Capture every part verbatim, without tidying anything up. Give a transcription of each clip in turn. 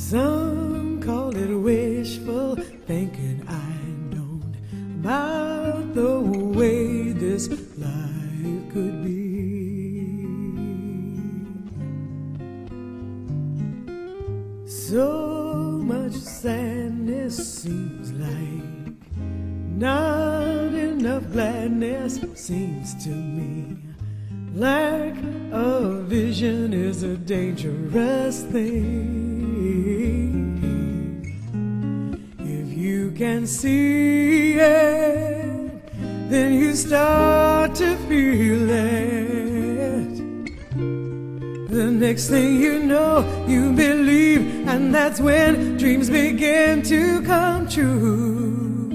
Some call it wishful thinking. I don't about the way this life could be. So much sadness seems like not enough gladness seems to me. Lack of vision is a dangerous thing. If you can see it, then you start to feel it. The next thing you know, you believe, and that's when dreams begin to come true.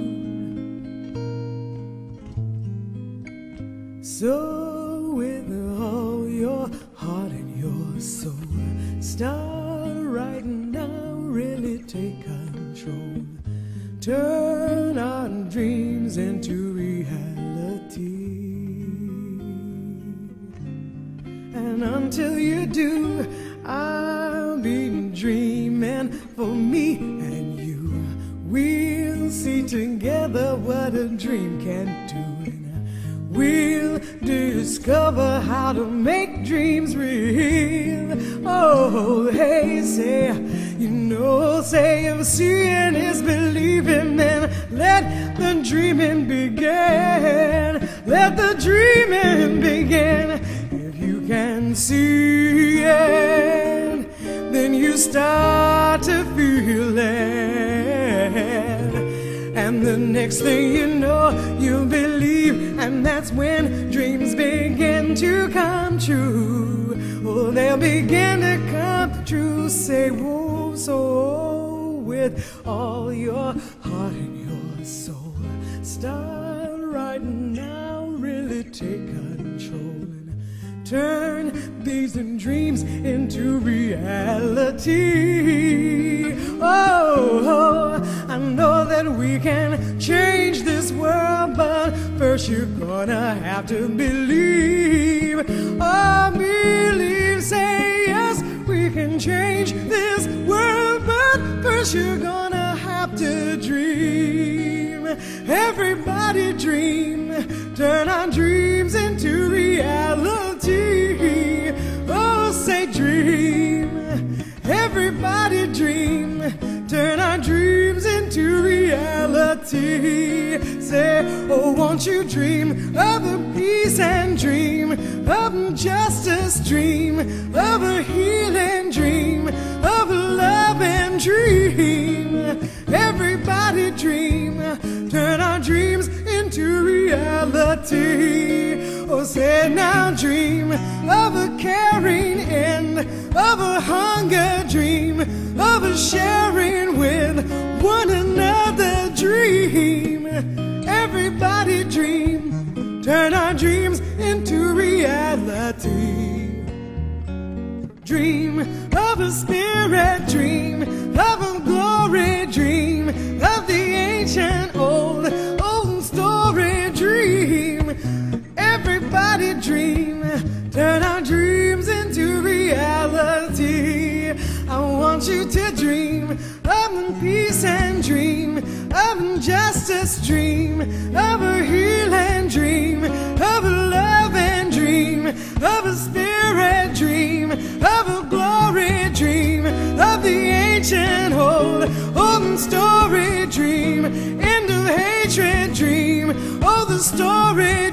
So with all your heart and your soul, start right now, really take control. Turn our dreams into reality. And until you do, I'll be dreaming for me and you. We'll see together what a dream can do. We'll discover how to make dreams real. Oh, hey, say, you know, say if seeing is believing, then let the dreaming begin. Let the dreaming begin. If you can see it, then you start to feel it. And the next thing you know, you'll believe, and that's when dreams begin to come true. Oh, they'll begin to come true. Say, whoa, so with all your heart and your soul, start right now, really take control and turn these dreams into reality. Oh, oh, I know that we can change this world, but first you're gonna have to believe. Oh, believe, say yes, we can change this world, but first you're gonna have to dream. Everybody dream, turn our dreams into reality. Oh, say dream, everybody dream, turn our dreams into reality. Say, oh, won't you dream of a peace and dream of justice, dream of a healing, dream of love and dream. Everybody dream, turn our dreams into reality. Oh, say now dream of a caring end, of a hunger dream, of a sharing with one another dream. Everybody dream, turn our dreams into reality. Dream of a spirit dream, of a glory dream, of the ancient old, old story dream. Everybody dream, turn our dreams into reality. I want you to dream of peace and dream, of justice dream, of a healing dream, of love and dream, of a spirit dream, of a glory dream, of the ancient old, old story dream, end of hatred dream, oh the story